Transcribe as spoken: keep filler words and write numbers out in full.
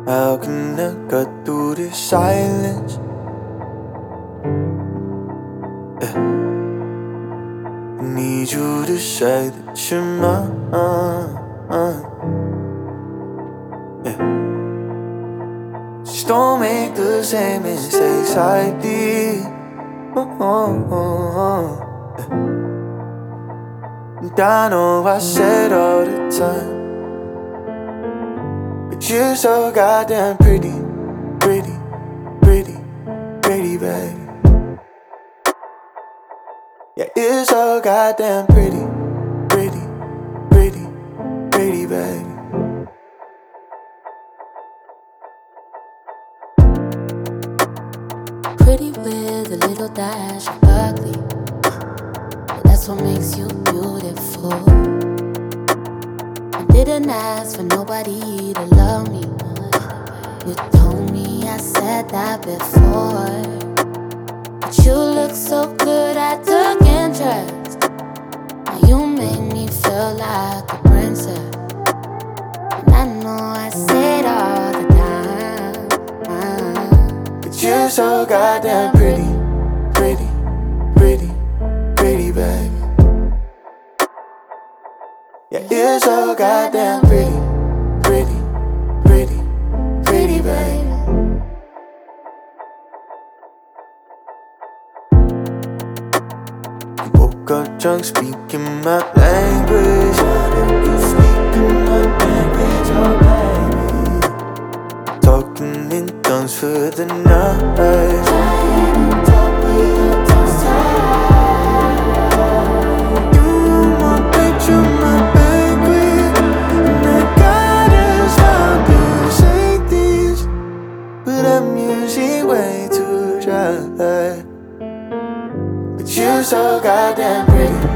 How can I cut through this silence? Yeah. I need you to say that you're mine. Yeah. Just don't make the same mistakes I did. Oh, oh, oh. Yeah. And I know I said all the time, but you're so goddamn pretty, pretty, pretty, pretty, baby. Yeah, you're so goddamn pretty, pretty, pretty, pretty, baby. Pretty with a little dash of ugly, but that's what makes you beautiful. I didn't ask for nobody to love me more. You told me I said that before, but you look so good I took interest. Now you make me feel like a princess, and I know I say it all the time, but you're so goddamn pretty, pretty, pretty, pretty, baby. Yeah, you're so goddamn pretty, pretty, pretty, pretty, baby. You woke up drunk speaking my language. You speaking my language, oh baby. Talking in tongues for the night. You my picture, my banquet, and I gotta stop to say things, but I'm usually way too dry. But you're so goddamn pretty,